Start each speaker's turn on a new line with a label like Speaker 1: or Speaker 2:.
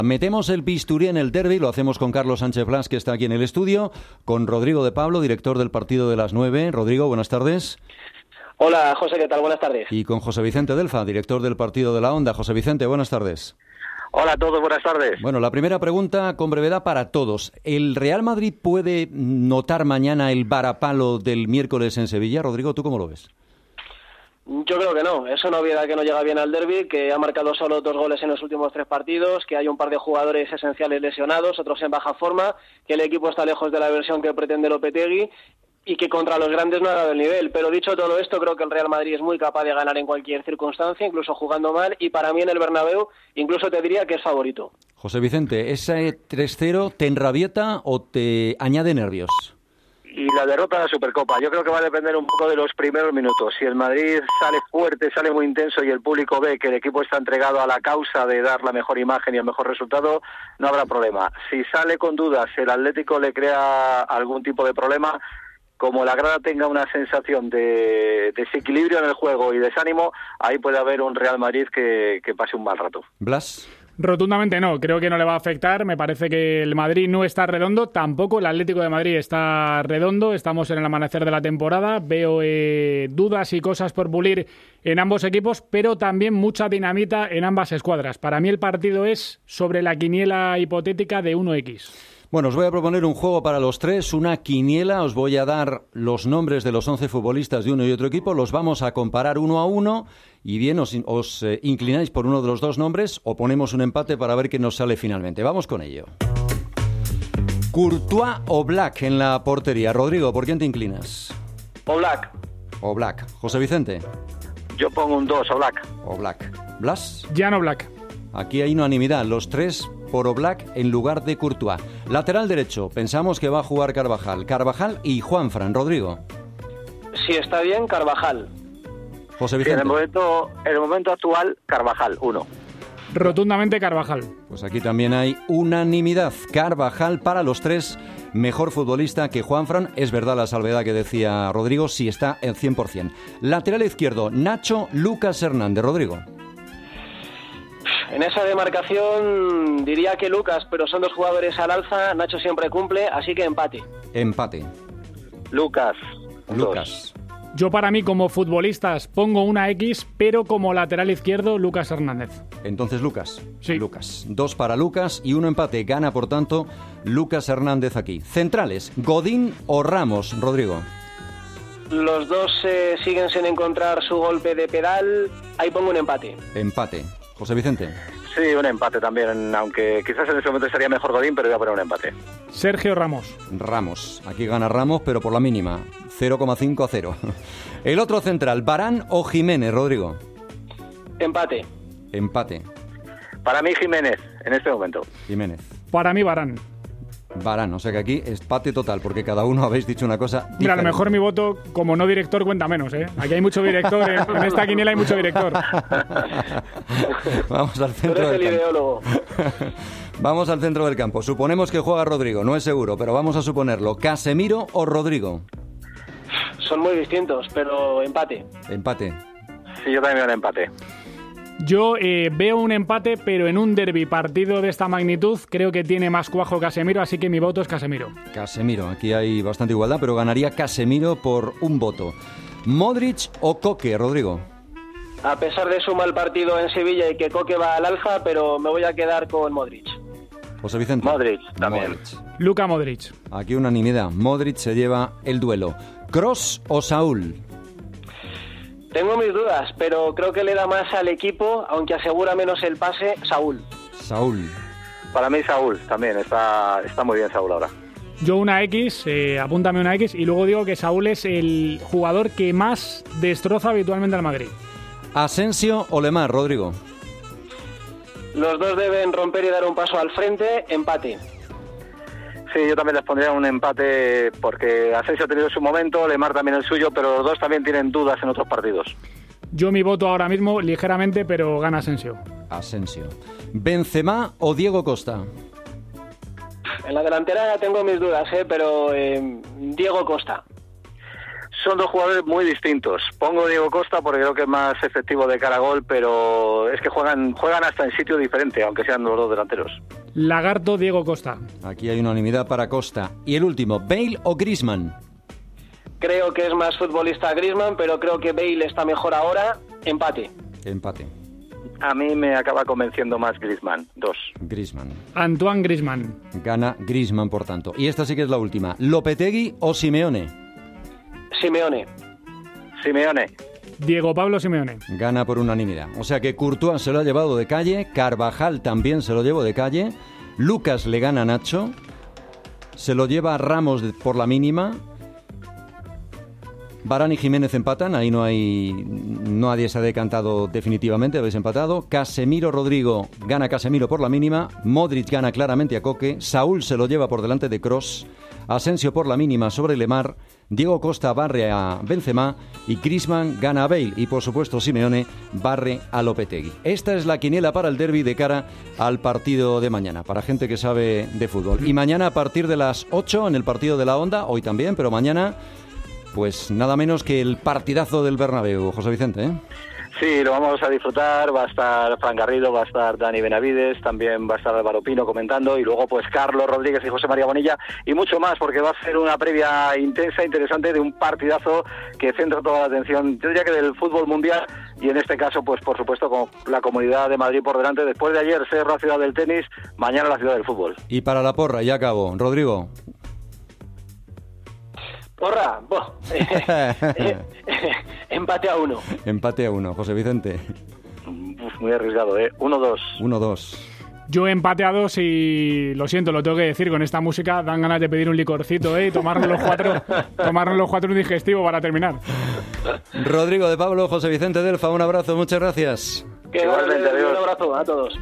Speaker 1: Metemos el bisturí en el derbi, lo hacemos con Carlos Sánchez Blas, que está aquí en el estudio, con Rodrigo de Pablo, director del partido de las 9. Rodrigo, buenas tardes.
Speaker 2: Hola, José, ¿qué tal? Buenas tardes.
Speaker 1: Y con José Vicente Delfa, director del partido de la Onda. José Vicente, buenas tardes.
Speaker 3: Hola a todos, buenas tardes.
Speaker 1: Bueno, la primera pregunta con brevedad para todos. ¿El Real Madrid puede notar mañana el varapalo del miércoles en Sevilla? Rodrigo, ¿tú cómo lo ves?
Speaker 2: Yo creo que no, es una obviedad que no llega bien al derbi, que ha marcado solo 2 goles en los últimos 3 partidos, que hay un par de jugadores esenciales lesionados, otros en baja forma, que el equipo está lejos de la versión que pretende Lopetegui y que contra los grandes no ha dado el nivel. Pero dicho todo esto, creo que el Real Madrid es muy capaz de ganar en cualquier circunstancia, incluso jugando mal, y para mí en el Bernabéu incluso te diría que es favorito.
Speaker 1: José Vicente, ¿ese 3-0 te enrabieta o te añade nervios?
Speaker 3: Y la derrota de la Supercopa, yo creo que va a depender un poco de los primeros minutos. Si el Madrid sale fuerte, sale muy intenso y el público ve que el equipo está entregado a la causa de dar la mejor imagen y el mejor resultado, no habrá problema. Si sale con dudas, el Atlético le crea algún tipo de problema, como la grada tenga una sensación de desequilibrio en el juego y desánimo, ahí puede haber un Real Madrid que pase un mal rato.
Speaker 1: Blas.
Speaker 4: Rotundamente no, creo que no le va a afectar. Me parece que el Madrid no está redondo, tampoco el Atlético de Madrid está redondo. Estamos en el amanecer de la temporada, veo dudas y cosas por pulir en ambos equipos, pero también mucha dinamita en ambas escuadras. Para mí el partido es sobre la quiniela hipotética de 1x.
Speaker 1: Bueno, os voy a proponer un juego para los tres, una quiniela. Os voy a dar los nombres de los 11 futbolistas de uno y otro equipo. Los vamos a comparar uno a uno y bien, os inclináis por uno de los dos nombres o ponemos un empate para ver qué nos sale finalmente. Vamos con ello. ¿Courtois o Black en la portería? Rodrigo, ¿por quién te inclinas?
Speaker 2: Oblak.
Speaker 1: Oblak. José Vicente.
Speaker 3: Yo pongo un 2, Oblak.
Speaker 1: Oblak. Blas.
Speaker 4: Jan Oblak.
Speaker 1: Aquí hay unanimidad, los tres por Oblak en lugar de Courtois. Lateral derecho, pensamos que va a jugar Carvajal. Carvajal y Juanfran. Rodrigo.
Speaker 2: Si está bien, Carvajal.
Speaker 1: José
Speaker 3: Sí,
Speaker 1: Vicente.
Speaker 3: en el momento actual, Carvajal, 1.
Speaker 4: Rotundamente Carvajal.
Speaker 1: Pues aquí también hay unanimidad. Carvajal para los tres, mejor futbolista que Juanfran. Es verdad la salvedad que decía Rodrigo, si está el 100%. Lateral izquierdo, Nacho, Lucas Hernández. Rodrigo.
Speaker 2: En esa demarcación diría que Lucas, pero son 2 jugadores al alza, Nacho siempre cumple, así que empate.
Speaker 1: Empate.
Speaker 3: Lucas.
Speaker 1: Lucas.
Speaker 4: Yo para mí como futbolistas pongo una X, pero como lateral izquierdo Lucas Hernández.
Speaker 1: Entonces Lucas.
Speaker 4: Sí.
Speaker 1: Lucas. 2 para Lucas y 1 empate. Gana, por tanto, Lucas Hernández aquí. Centrales, Godín o Ramos. Rodrigo.
Speaker 2: Los dos siguen sin encontrar su golpe de pedal, ahí pongo un empate.
Speaker 1: Empate. José Vicente.
Speaker 3: Sí, un empate también, aunque quizás en ese momento sería mejor Godín, pero voy a poner un empate.
Speaker 4: Sergio Ramos.
Speaker 1: Ramos. Aquí gana Ramos, pero por la mínima. 0,5 a 0. El otro central, Varane o Jiménez. Rodrigo.
Speaker 2: Empate.
Speaker 1: Empate.
Speaker 3: Para mí, Jiménez, en este momento.
Speaker 1: Jiménez.
Speaker 4: Para mí Varane.
Speaker 1: Varane, o sea que aquí empate total, porque cada uno habéis dicho una cosa diferente.
Speaker 4: Mira, a lo mejor mi voto como no director cuenta menos, ¿eh? Aquí hay mucho director, en esta quiniela hay mucho director.
Speaker 1: Vamos al
Speaker 2: Tú
Speaker 1: centro
Speaker 2: eres el
Speaker 1: del campo.
Speaker 2: ideólogo.
Speaker 1: Vamos al centro del campo. Suponemos que juega Rodrigo, no es seguro, pero vamos a suponerlo. ¿Casemiro o Rodrigo?
Speaker 2: Son muy distintos, pero empate.
Speaker 1: Empate.
Speaker 3: Sí, yo también veo un empate.
Speaker 4: Yo veo un empate, pero en un derbi partido de esta magnitud creo que tiene más cuajo Casemiro, así que mi voto es Casemiro.
Speaker 1: Casemiro, aquí hay bastante igualdad, pero ganaría Casemiro por un voto. ¿Modric o Koke, Rodrigo?
Speaker 2: A pesar de su mal partido en Sevilla y que Koke va al alza, pero me voy a quedar con Modric.
Speaker 1: José Vicente.
Speaker 3: Modric, también.
Speaker 1: Modric.
Speaker 4: Luka Modric.
Speaker 1: Aquí unanimidad. Modric se lleva el duelo. ¿Kroos o Saúl?
Speaker 2: Tengo mis dudas, pero creo que le da más al equipo, aunque asegura menos el pase, Saúl.
Speaker 1: Saúl.
Speaker 3: Para mí, Saúl también. Está muy bien Saúl ahora.
Speaker 4: Yo una X, apúntame una X, y luego digo que Saúl es el jugador que más destroza habitualmente al Madrid.
Speaker 1: ¿Asensio o Lemar, Rodrigo?
Speaker 2: Los dos deben romper y dar un paso al frente, empate.
Speaker 3: Sí, yo también les pondría un empate porque Asensio ha tenido su momento, Lemar también el suyo, pero los dos también tienen dudas en otros partidos.
Speaker 4: Yo mi voto ahora mismo ligeramente, pero gana Asensio.
Speaker 1: Asensio. ¿Benzema o Diego Costa?
Speaker 2: En la delantera tengo mis dudas, pero Diego Costa.
Speaker 3: Son dos jugadores muy distintos. Pongo Diego Costa porque creo que es más efectivo de cara a gol, pero es que juegan hasta en sitio diferente, aunque sean los dos delanteros.
Speaker 4: Lagarto, Diego Costa.
Speaker 1: Aquí hay unanimidad para Costa. Y el último, ¿Bale o Griezmann?
Speaker 2: Creo que es más futbolista Griezmann, pero creo que Bale está mejor ahora. Empate.
Speaker 3: A mí me acaba convenciendo más Griezmann. 2.
Speaker 1: Griezmann.
Speaker 4: Antoine Griezmann.
Speaker 1: Gana Griezmann, por tanto. Y esta sí que es la última. ¿Lopetegui o Simeone?
Speaker 2: Simeone.
Speaker 4: Diego Pablo Simeone.
Speaker 1: Gana por unanimidad. O sea que Courtois se lo ha llevado de calle, Carvajal también se lo llevó de calle, Lucas le gana a Nacho, se lo lleva a Ramos por la mínima, Varane y Jiménez empatan, ahí nadie se ha decantado definitivamente, habéis empatado. Casemiro Rodrigo gana Casemiro por la mínima, Modric gana claramente a Coque, Saúl se lo lleva por delante de Kroos, Asensio por la mínima sobre Lemar, Diego Costa barre a Benzema y Griezmann gana a Bale y por supuesto Simeone barre a Lopetegui. Esta es la quiniela para el derbi de cara al partido de mañana, para gente que sabe de fútbol. Y mañana a partir de las 8 en el partido de la Onda, hoy también, pero mañana pues nada menos que el partidazo del Bernabéu, José Vicente, ¿eh?
Speaker 3: Sí, lo vamos a disfrutar, va a estar Fran Garrido, va a estar Dani Benavides, también va a estar Álvaro Pino comentando y luego pues Carlos Rodríguez y José María Bonilla y mucho más porque va a ser una previa intensa, interesante de un partidazo que centra toda la atención, yo diría que del fútbol mundial y en este caso pues por supuesto con la Comunidad de Madrid por delante, después de ayer ser la ciudad del tenis, mañana la ciudad del fútbol.
Speaker 1: Y para la porra, ya acabo, Rodrigo.
Speaker 2: Porra, empate a 1.
Speaker 1: Empate a 1, José Vicente.
Speaker 3: Muy arriesgado, 1-2.
Speaker 1: 1-2.
Speaker 4: Yo empate a 2 y lo siento, lo tengo que decir, con esta música dan ganas de pedir un licorcito, y tomarnos los cuatro un digestivo para terminar.
Speaker 1: Rodrigo de Pablo, José Vicente Delfa, un abrazo, muchas gracias.
Speaker 2: Un abrazo a todos.